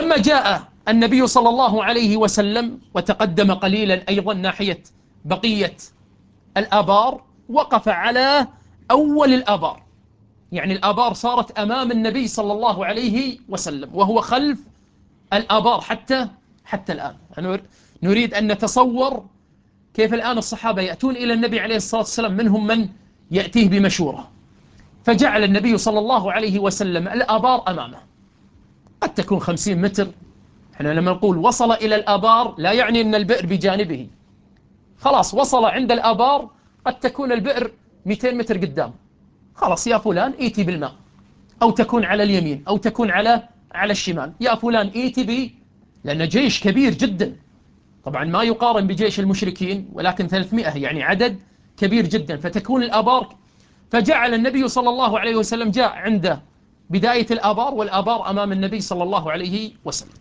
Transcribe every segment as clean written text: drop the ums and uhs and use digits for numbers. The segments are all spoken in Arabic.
ولما جاء النبي صلى الله عليه وسلم وتقدم قليلا أيضا ناحية بقية الآبار، وقف على أول الآبار، يعني الآبار صارت أمام النبي صلى الله عليه وسلم وهو خلف الآبار حتى الآن. نريد أن نتصور كيف الآن الصحابة يأتون إلى النبي عليه الصلاة والسلام، منهم من يأتيه بمشورة، فجعل النبي صلى الله عليه وسلم الآبار أمامه، قد تكون 50 متر. احنا لما نقول وصل إلى الآبار لا يعني أن البئر بجانبه، خلاص وصل عند الآبار، قد تكون البئر 200 متر قدام، خلاص يا فلان ائتي بالماء، أو تكون على اليمين أو تكون على الشمال، يا فلان ائتي بي، لأن جيش كبير جدا، طبعا ما يقارن بجيش المشركين، ولكن 300 يعني عدد كبير جدا، فتكون الآبار. فجعل النبي صلى الله عليه وسلم جاء عند بداية الآبار، والآبار أمام النبي صلى الله عليه وسلم.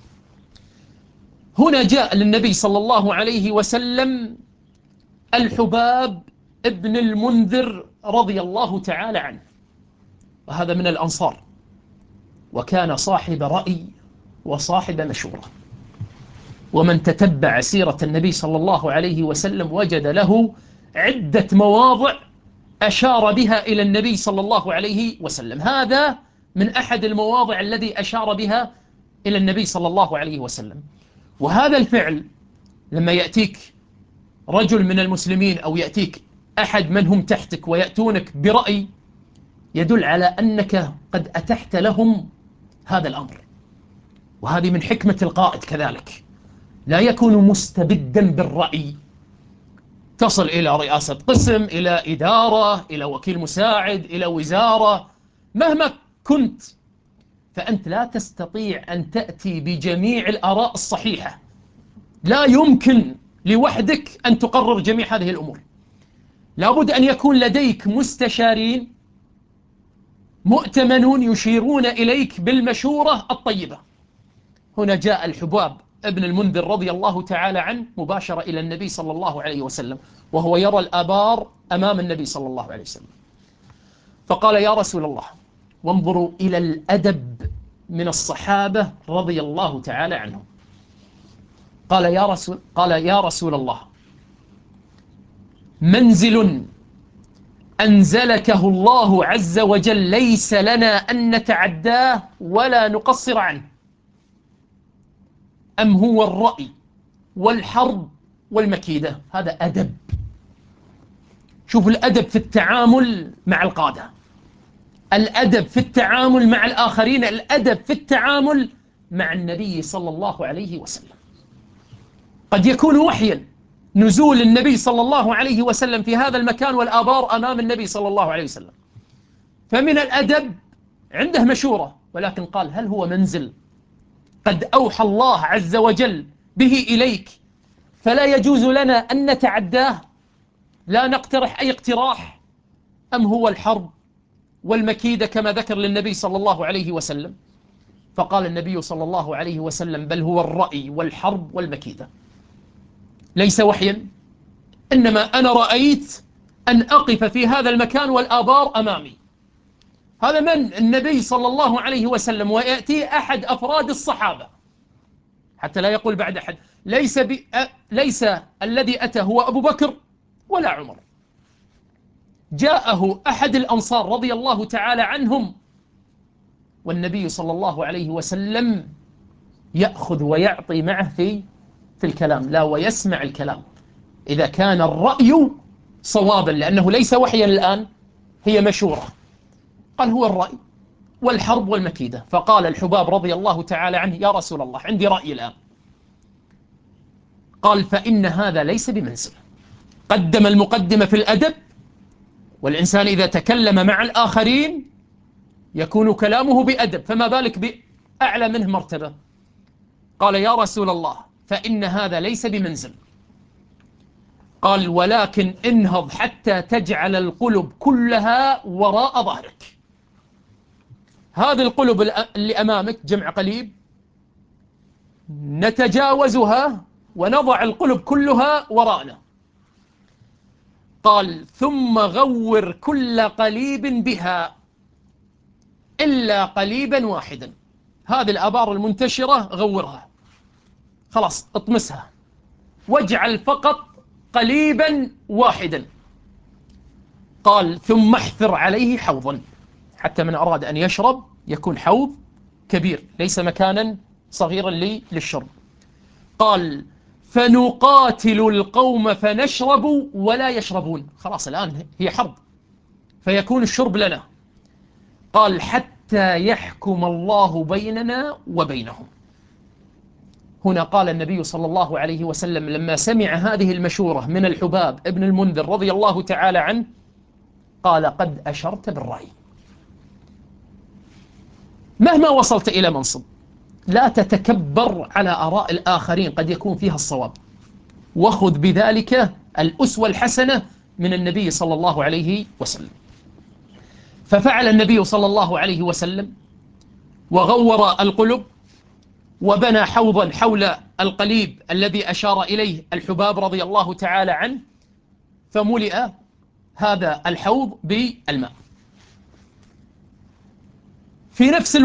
هنا جاء للنبي صلى الله عليه وسلم الحباب ابن المنذر رضي الله تعالى عنه، وهذا من الأنصار، وكان صاحب رأي وصاحب مشورة، ومن تتبع سيرة النبي صلى الله عليه وسلم وجد له عدة مواضع أشار بها إلى النبي صلى الله عليه وسلم. هذا من أحد المواضع الذي أشار بها إلى النبي صلى الله عليه وسلم. وهذا الفعل لما يأتيك رجل من المسلمين أو يأتيك أحد من هم تحتك ويأتونك برأي، يدل على أنك قد أتحت لهم هذا الأمر. وهذه من حكمة القائد كذلك، لا يكون مستبدا بالرأي. تصل إلى رئاسة قسم، إلى إدارة، إلى وكيل مساعد، إلى وزارة، مهما كنت، فأنت لا تستطيع أن تأتي بجميع الآراء الصحيحة، لا يمكن لوحدك أن تقرر جميع هذه الأمور، لابد أن يكون لديك مستشارين مؤتمنون يشيرون إليك بالمشورة الطيبة. هنا جاء الحباب ابن المنذر رضي الله تعالى عنه مباشرة إلى النبي صلى الله عليه وسلم، وهو يرى الآبار أمام النبي صلى الله عليه وسلم، فقال يا رسول الله، وانظروا إلى الأدب من الصحابة رضي الله تعالى عنهم، قال يا رسول الله، منزل أنزلكه الله عز وجل ليس لنا أن نتعداه ولا نقصر عنه، أم هو الرأي والحرب والمكيدة؟ هذا أدب. شوفوا الأدب في التعامل مع القادة، الأدب في التعامل مع الآخرين، الأدب في التعامل مع النبي صلى الله عليه وسلم. قد يكون وحيا نزول النبي صلى الله عليه وسلم في هذا المكان والآبار أمام النبي صلى الله عليه وسلم، فمن الأدب عنده مشورة، ولكن قال هل هو منزل قد أوحى الله عز وجل به إليك فلا يجوز لنا أن نتعداه، لا نقترح أي اقتراح، أم هو الحرب والمكيدة كما ذكر للنبي صلى الله عليه وسلم؟ فقال النبي صلى الله عليه وسلم بل هو الرأي والحرب والمكيدة، ليس وحيا، إنما أنا رأيت أن أقف في هذا المكان والآبار أمامي. هذا من النبي صلى الله عليه وسلم، ويأتي أحد أفراد الصحابة حتى لا يقول بعد أحد، ليس الذي أتى هو أبو بكر ولا عمر، جاءه أحد الأنصار رضي الله تعالى عنهم، والنبي صلى الله عليه وسلم يأخذ ويعطي معه في الكلام، لا ويسمع الكلام إذا كان الرأي صوابا، لأنه ليس وحيا الآن، هي مشورة. قال هو الرأي والحرب والمكيدة. فقال الحباب رضي الله تعالى عنه يا رسول الله عندي رأي الآن. قال فإن هذا ليس بمنزل. قدم المقدمة في الأدب، والإنسان إذا تكلم مع الآخرين يكون كلامه بأدب، فما بالك بأعلى منه مرتبة. قال يا رسول الله فإن هذا ليس بمنزل. قال ولكن انهض حتى تجعل القلب كلها وراء ظهرك. هذه القلب اللي أمامك جمع قليب، نتجاوزها ونضع القلب كلها وراءنا. قال ثم غور كل قليب بها إلا قليبا واحدا. هذه الآبار المنتشرة غورها، خلاص اطمسها، واجعل فقط قليبا واحدا. قال ثم احفر عليه حوضا، حتى من أراد أن يشرب يكون حوض كبير ليس مكانا صغيرا للشرب. قال فنقاتل القوم فنشرب ولا يشربون، خلاص الآن هي حرب فيكون الشرب لنا. قال حتى يحكم الله بيننا وبينهم. هنا قال النبي صلى الله عليه وسلم لما سمع هذه المشورة من الحباب ابن المنذر رضي الله تعالى عنه، قال قد أشرت بالرأي. مهما وصلت إلى منصب لا تتكبر على آراء الآخرين، قد يكون فيها الصواب، وخذ بذلك الأسوة الحسنة من النبي صلى الله عليه وسلم. ففعل النبي صلى الله عليه وسلم وغور القلب، وبنى حوضا حول القليب الذي أشار إليه الحباب رضي الله تعالى عنه، فملئ هذا الحوض بالماء. في نفس